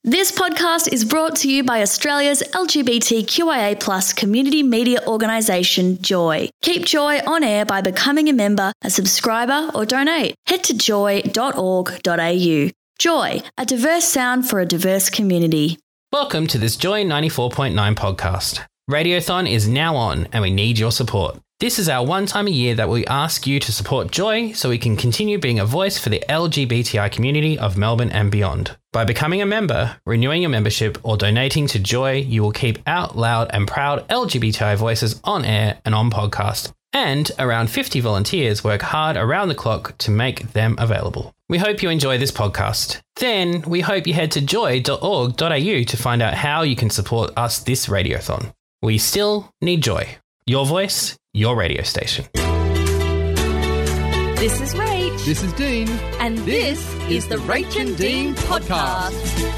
This podcast is brought to you by Australia's LGBTQIA+ community media organisation, Joy. Keep Joy on air by becoming a member, a subscriber or donate. Head to joy.org.au. Joy, a diverse sound for a diverse community. Welcome to this Joy 94.9 podcast. Radiothon is now on and we need your support. This is our one time a year that we ask you to support Joy so we can continue being a voice for the LGBTI community of Melbourne and beyond. By becoming a member, renewing your membership or donating to Joy, you will keep out loud and proud LGBTI voices on air and on podcast. And around 50 volunteers work hard around the clock to make them available. We hope you enjoy this podcast. Then we hope you head to joy.org.au to find out how you can support us this radiothon. We still need Joy. Your voice, your radio station. This is Rach. This is Dean. And this is the Rach and Dean podcast.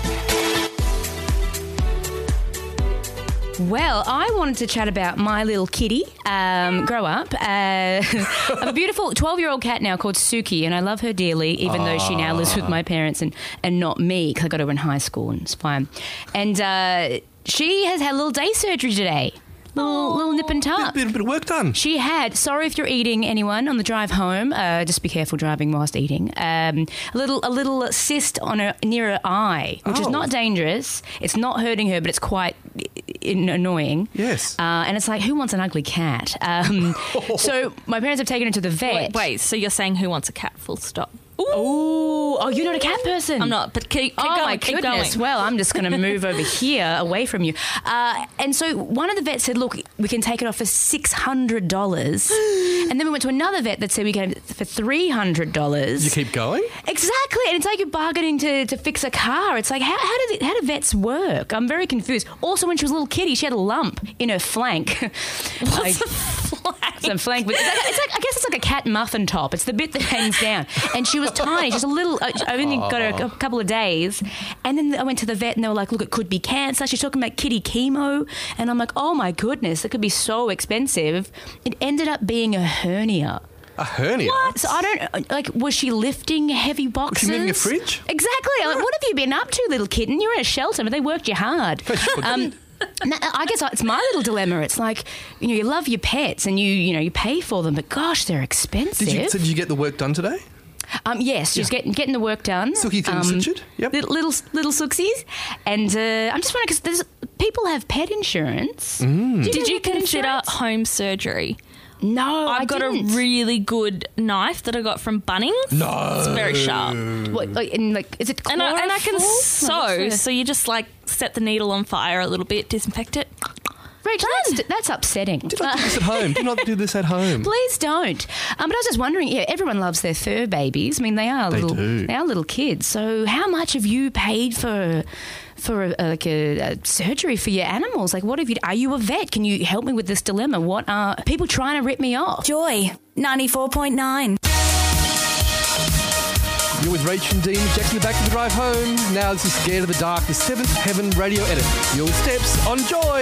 Well, I wanted to chat about my little kitty, grow up. I have a beautiful 12-year-old cat now called Suki, and I love her dearly, even though she now lives with my parents and not me, because I got her in high school and it's fine. And she has had a little day surgery today. Little nip and tuck. Bit of work done. She had, sorry if you're eating, anyone, on the drive home, just be careful driving whilst eating, a little cyst on near her eye, which is not dangerous. It's not hurting her, but it's quite annoying. Yes. And it's like, who wants an ugly cat? So my parents have taken her to the vet. Wait, so you're saying who wants a cat, full stop? Oh, you're not a cat person. I'm not, but keep going. My goodness. Well, I'm just going to move over here away from you. And so one of the vets said, look, we can take it off for $600. And then we went to another vet that said we can have it for $300. You keep going? Exactly. And it's like you're bargaining to fix a car. It's like, how do vets work? I'm very confused. Also, when she was a little kitty, she had a lump in her flank. What's a flank? Some flank. It's like, I guess it's like a cat muffin top. It's the bit that hangs down. And she was tiny. She's a little. I only got her a couple of days, and then I went to the vet, and they were like, "Look, it could be cancer." She's talking about kitty chemo, and I'm like, "Oh my goodness, it could be so expensive." It ended up being a hernia. A hernia? What? So I don't like. Was she lifting heavy boxes? Was she moving a fridge? Exactly. I'm like, what have you been up to, little kitten? You're in a shelter, but they worked you hard. I guess it's my little dilemma. It's like, you love your pets and you pay for them, but gosh, they're expensive. Did you get the work done today? Yes, she's getting the work done. Sookie Richard, yep. Little Sooksies. And I'm just wondering, because people have pet insurance. Did you consider home surgery? No, I've got a really good knife that I got from Bunnings. No. It's very sharp. What, is it And I can chloroform? sew, so you just set the needle on fire a little bit, disinfect it. Rachel, that's upsetting. Do not do this at home. Do not do this at home. Please don't. But I was just wondering, everyone loves their fur babies. I mean, they are little kids. So how much have you paid for a surgery for your animals? Like, what have you? Are you a vet? Can you help me with this dilemma? What are people trying to rip me off? Joy 94.9. You're with Rach and Dean, Jackson back to the drive home. Now this is Scared of the Dark, the Seventh Heaven radio edit. Your steps on Joy.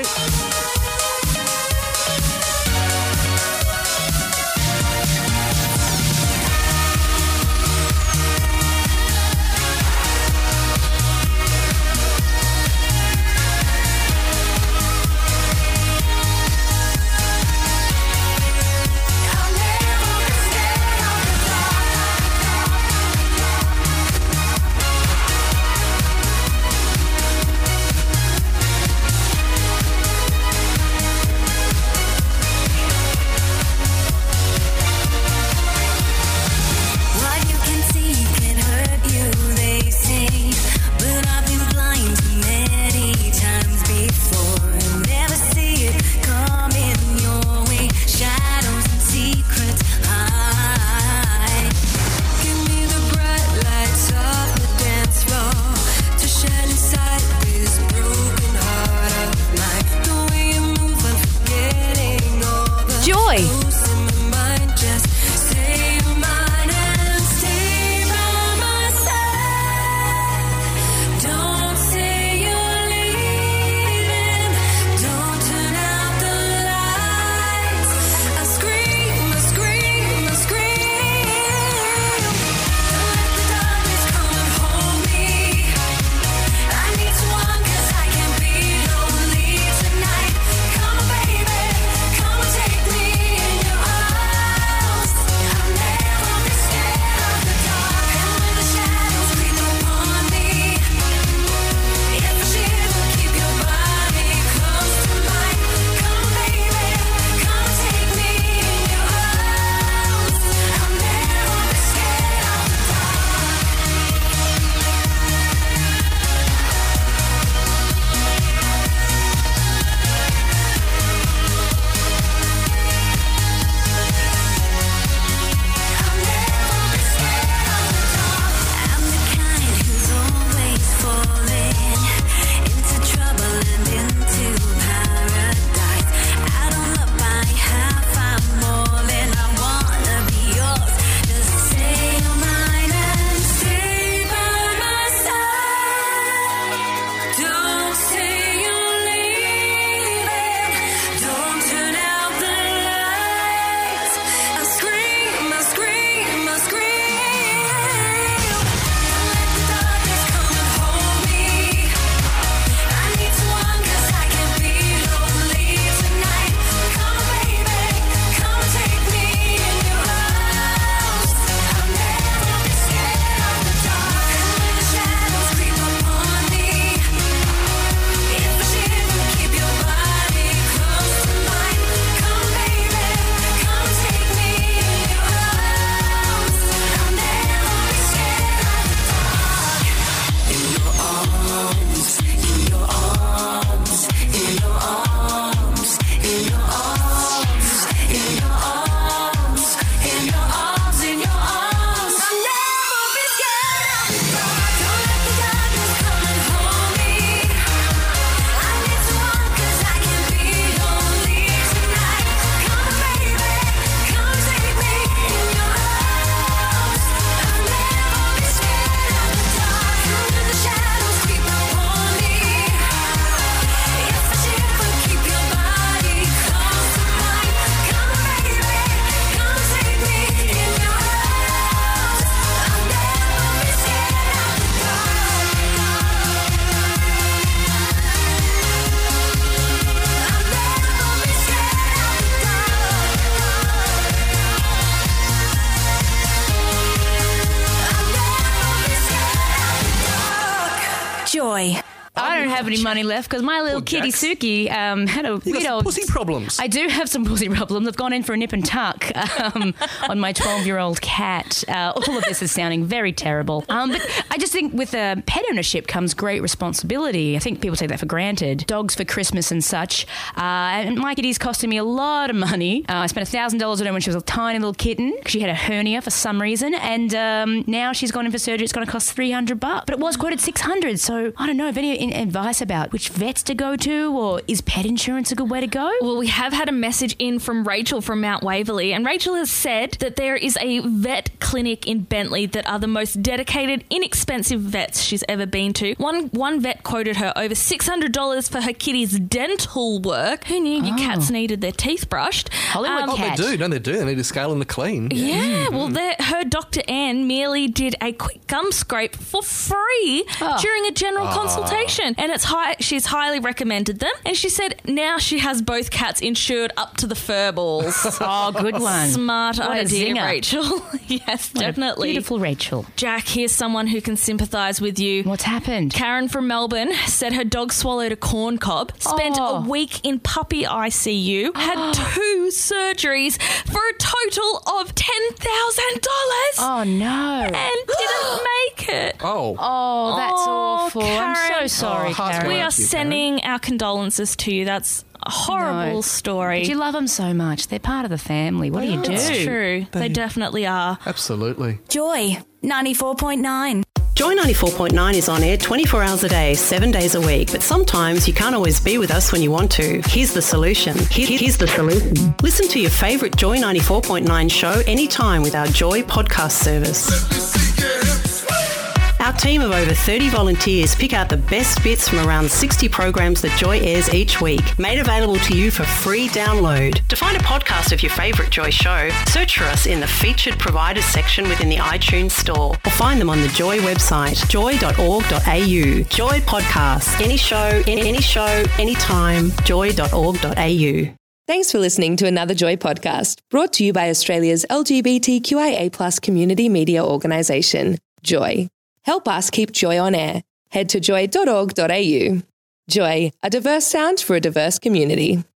I don't have any money left because my little kitty Jax. Suki had a You got weird some old... pussy problems. I do have some pussy problems. I've gone in for a nip and tuck on my 12-year-old cat. All of this is sounding very terrible. But I just think with pet ownership comes great responsibility. I think people take that for granted. Dogs for Christmas and such. And my kitty's costing me a lot of money. I spent $1,000 on her when she was a tiny little kitten. She had a hernia for some reason. And now she's gone in for surgery. It's going to cost $300. But it was quoted $600. So I don't know if any advice about which vets to go to, or is pet insurance a good way to go? Well, we have had a message in from Rachel from Mount Waverley, and Rachel has said that there is a vet clinic in Bentley that are the most dedicated, inexpensive vets she's ever been to. One vet quoted her over $600 for her kitty's dental work. Who knew your cats needed their teeth brushed? Hollywood cat. They do, don't they? They need to scale them to clean. Yeah, well, her Dr. Anne merely did a quick gum scrape for free during a general consultation, and she's highly recommended them. And she said now she has both cats insured up to the fur balls. Oh, good one. Smart What a idea, zinger. Rachel. Yes, definitely. Beautiful Rachel. Jack, here's someone who can sympathise with you. What's happened? Karen from Melbourne said her dog swallowed a corn cob, spent a week in puppy ICU, had 2 surgeries for a total of $10,000. Oh, no. And didn't make it. Oh, that's awful. I'm so Karen. sorry, heart's Karen. We going are out to you, sending our condolences to you. That's a horrible No. story. But you love them so much. They're part of the family. What do you do? It's true. They definitely are. Absolutely. Joy 94.9. Joy 94.9 is on air 24 hours a day, 7 days a week. But sometimes you can't always be with us when you want to. Here's the solution. Here's the solution. Listen to your favourite Joy 94.9 show anytime with our Joy podcast service. Our team of over 30 volunteers pick out the best bits from around 60 programs that Joy airs each week, made available to you for free download. To find a podcast of your favourite Joy show, search for us in the featured providers section within the iTunes store, or find them on the Joy website, joy.org.au. Joy Podcasts. Any show, anytime, joy.org.au. Thanks for listening to another Joy podcast, brought to you by Australia's LGBTQIA+ community media organisation, Joy. Help us keep Joy on air. Head to joy.org.au. Joy, a diverse sound for a diverse community.